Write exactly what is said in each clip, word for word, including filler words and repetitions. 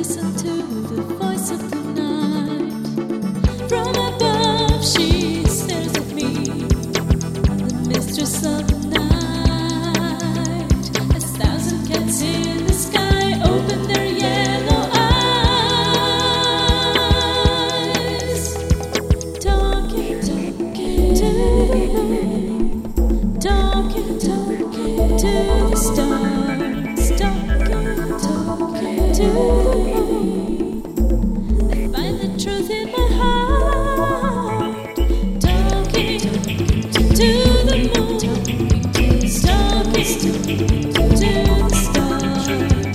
listen to the voice of the night. From above she stares at me, the mistress of the night. A thousand cats in the sky open their yellow eyes, talking, talking to the moon, talking, talking to the stars, talking, talking to the moon. I find the truth in my heart, talking to the moon, talking to the stars, talking to the stars,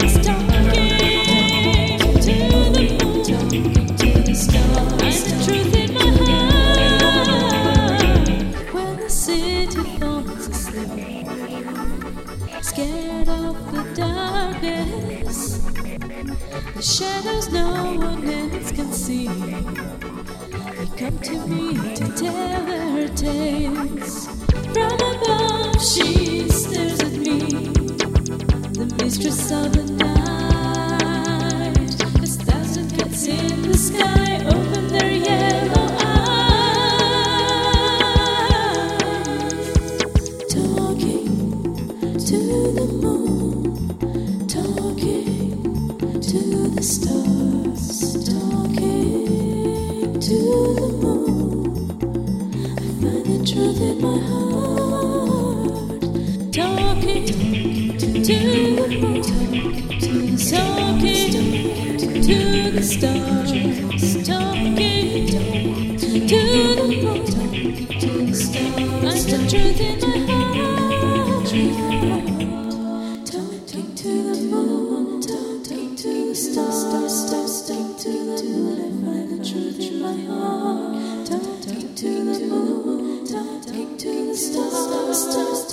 talking to the moon, talking to the stars. Find the truth in my heart when the city falls asleep, scared of the darkness. The shadows no one else can see. They come to me to tell their tales. From above she stares at me, the mistress of the night. A thousand cats in the sky open their yellow eyes, talking to the moon, talking to the stars, talking to the moon. I find the truth in my heart, talking to the moon, talking to the stars, talking to the moon, talking to the stars. Find the truth in my heart, talking to the moon, talking to the stars, talking to the moon. I find the truth in my heart, talking to the moon, talking to the stars.